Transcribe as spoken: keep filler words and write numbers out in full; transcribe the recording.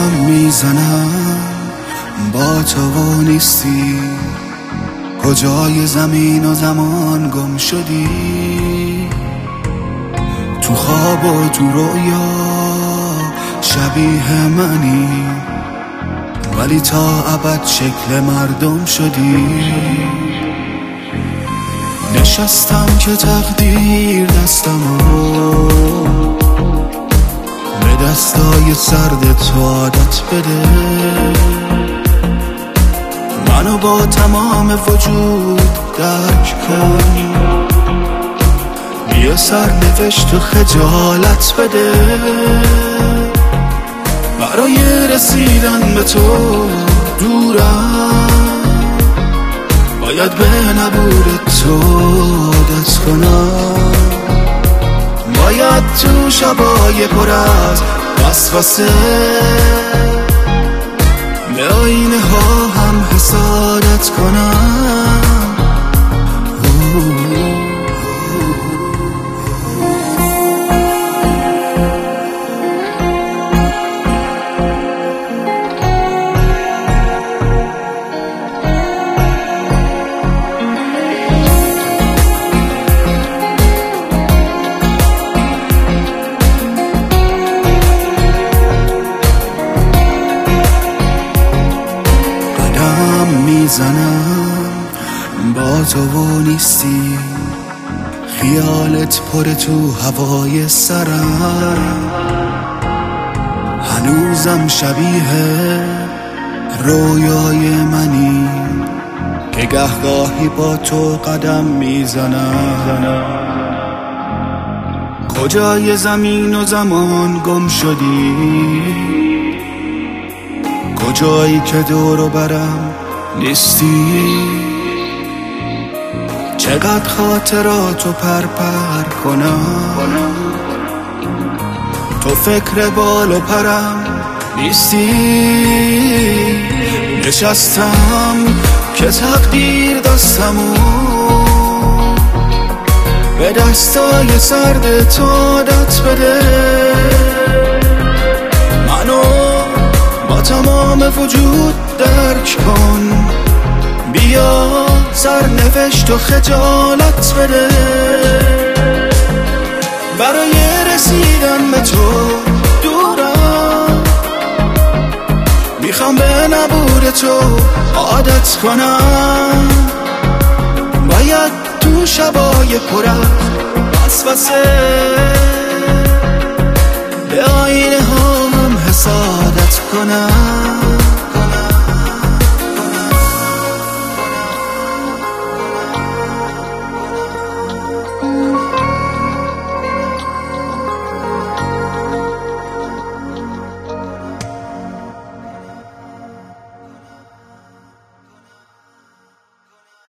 قدم میزنم با تو و نیستی، کجای زمین و زمان گم شدی. تو خواب و تو رویا شبیه منی، ولی تا ابد شکل مردم شدی. نشستم که تقدیر دستمو به دستای سرد تو عادت بده. منو با تمام وجود درک کن، بیا سرنوشت و خجالت بده. برای رسیدن به تو دورم، باید به نبور تو عادت کنم. باید تو شبای پر از وسوسه به آینه ها هم حسادت کنم. میزنم با تو و نیستی، خیالت پر تو هوای سرم. هنوزم شبیه رویای منی که گهگاهی با تو قدم میزنم. کجای زمین و زمان گم شدی، کجایی که دور و برم نیستی. چقدر خاطراتو پر پر کنم، تو فکر بال و پرم نیستی. نشستم که تقدیر دستمو به دستای سرد تو عادت بده. منو با تمام وجود درک کن، بیا سرنوشت و خجالت بده. برای رسیدن به تو دورم، میخوام به نبور تو عادت کنم. باید تو شبای پر از وسوسه به آینه ها هم حسادت کنم.